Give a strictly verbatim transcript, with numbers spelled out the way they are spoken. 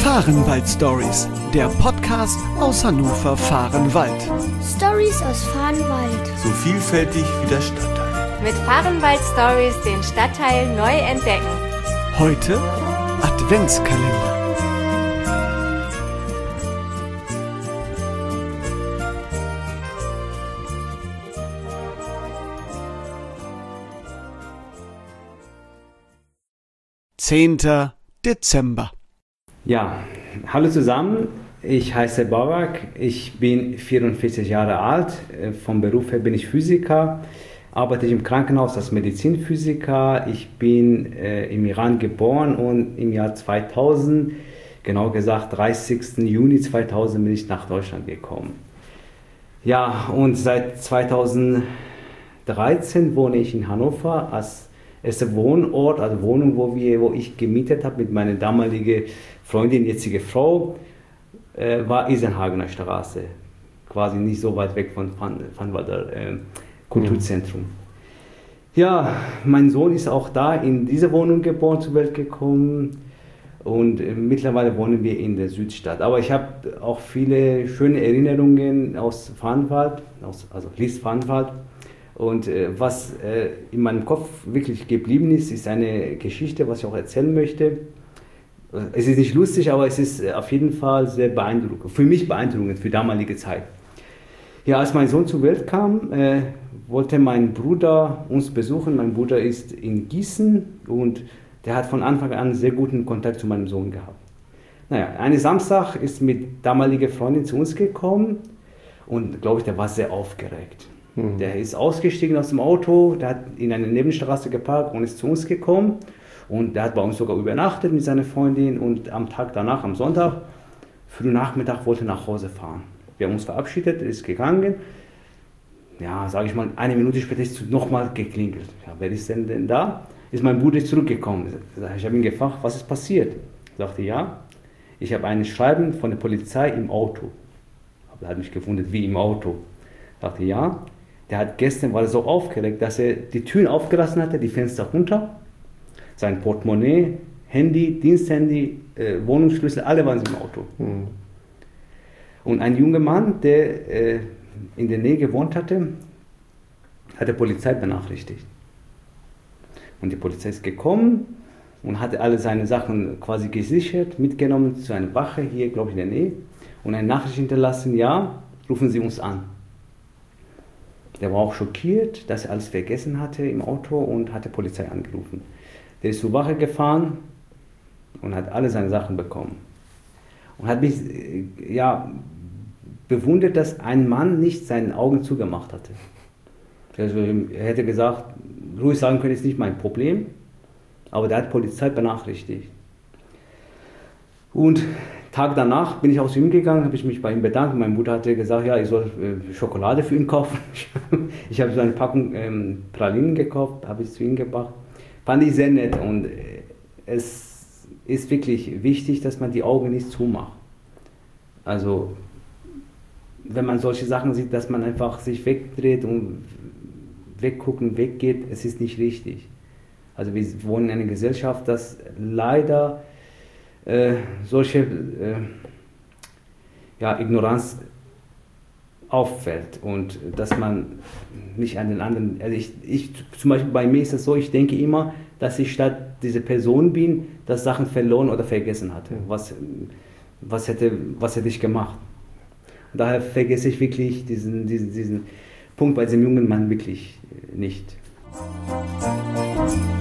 Fahrenwald-Stories, der Podcast aus Hannover-Fahrenwald. Stories aus Fahrenwald. So vielfältig wie der Stadtteil. Mit Fahrenwald-Stories den Stadtteil neu entdecken. Heute Adventskalender. zehnter Dezember. Ja, hallo zusammen, ich heiße Babak, ich bin vierundvierzig Jahre alt, vom Beruf her bin ich Physiker, arbeite im Krankenhaus als Medizinphysiker. Ich bin äh, im Iran geboren und im Jahr zweitausend, genau gesagt dreißigsten Juni zweitausend, bin ich nach Deutschland gekommen. Ja, und seit zweitausenddreizehn wohne ich in Hannover als erster Wohnort, also Wohnung, wo, wir, wo ich gemietet habe mit meiner damaligen Freundin, jetzige Frau, äh, war Isenhagener Straße, quasi nicht so weit weg von Fahrenwalder äh, Kulturzentrum. Mhm. Ja, mein Sohn ist auch da in dieser Wohnung geboren, zur Welt gekommen und äh, mittlerweile wohnen wir in der Südstadt. Aber ich habe auch viele schöne Erinnerungen aus Fahrenwald, aus, also Lies-Fahrenwald. Und äh, was äh, in meinem Kopf wirklich geblieben ist, ist eine Geschichte, was ich auch erzählen möchte. Es ist nicht lustig, aber es ist auf jeden Fall sehr beeindruckend, für mich beeindruckend, für damalige Zeit. Ja, als mein Sohn zur Welt kam, äh, wollte mein Bruder uns besuchen. Mein Bruder ist in Gießen und der hat von Anfang an sehr guten Kontakt zu meinem Sohn gehabt. Naja, eines Samstag ist mit damaliger Freundin zu uns gekommen und glaube ich, der war sehr aufgeregt. Der ist ausgestiegen aus dem Auto, der hat in eine Nebenstraße geparkt und ist zu uns gekommen. Und der hat bei uns sogar übernachtet mit seiner Freundin und am Tag danach, am Sonntag, früh Nachmittag, wollte er nach Hause fahren. Wir haben uns verabschiedet, er ist gegangen. Ja, sage ich mal, eine Minute später ist nochmal geklingelt. Ja, wer ist denn denn da? Ist mein Bruder zurückgekommen. Ich habe ihn gefragt, was ist passiert? Er sagte, ja, ich habe ein Schreiben von der Polizei im Auto. Er hat mich gewundert, wie im Auto. Ich sagte, ja. Der hat gestern, war er so aufgeregt, dass er die Türen aufgelassen hatte, die Fenster runter, sein Portemonnaie, Handy, Diensthandy, äh, Wohnungsschlüssel, alle waren im Auto. Mhm. Und ein junger Mann, der äh, in der Nähe gewohnt hatte, hat die Polizei benachrichtigt. Und die Polizei ist gekommen und hatte alle seine Sachen quasi gesichert, mitgenommen zu einer Wache hier, glaube ich, in der Nähe, und eine Nachricht hinterlassen, ja, rufen Sie uns an. Der war auch schockiert, dass er alles vergessen hatte im Auto und hat die Polizei angerufen. Der ist zur Wache gefahren und hat alle seine Sachen bekommen. Und hat mich ja, bewundert, dass ein Mann nicht seine Augen zugemacht hatte. Also er hätte gesagt, ruhig sagen können, ist nicht mein Problem, aber der hat die Polizei benachrichtigt. Und Tag danach bin ich auch zu ihm gegangen, habe ich mich bei ihm bedankt. Mein Bruder hatte gesagt, ja, ich soll äh, Schokolade für ihn kaufen. Ich habe so eine Packung ähm, Pralinen gekauft, habe ich zu ihm gebracht. Fand ich sehr nett und äh, es ist wirklich wichtig, dass man die Augen nicht zumacht. Also, wenn man solche Sachen sieht, dass man einfach sich wegdreht und weggucken, weggeht, es ist nicht richtig. Also wir wohnen in einer Gesellschaft, das leider Äh, solche äh, ja, Ignoranz auffällt und dass man nicht an den anderen, also ich, ich zum Beispiel bei mir ist das so, ich denke immer, dass ich statt diese Person bin, dass Sachen verloren oder vergessen hatte. Was, was, hätte, was hätte ich gemacht? Und daher vergesse ich wirklich diesen, diesen, diesen Punkt bei diesem jungen Mann wirklich nicht.